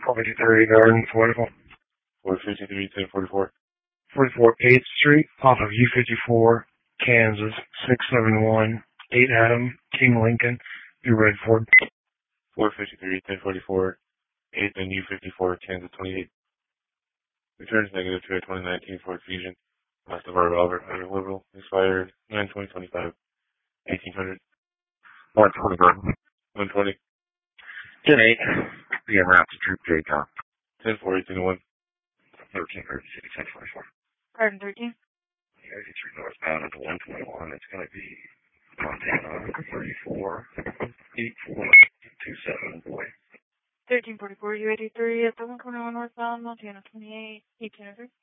453 Garden, Political. 453, 1044. 44 8th Street, off of U54, Kansas, 671, 8 Adam, King Lincoln, New Redford. 453, 1044, 8th and U54, Kansas 28. Returns negative to a 2019 Ford Fusion. Last of our Robert under Liberal, expired 9/20/25, 1800. 120 Garden. 120. 10-8, PM route to Troop J Top. 10-4, 18-1. 1336, 1024. Garden 13. 83 northbound into 121. It's going to be Montana 34, 8427, boy. 1344, U83 at the 121 northbound, Montana 28, 1803.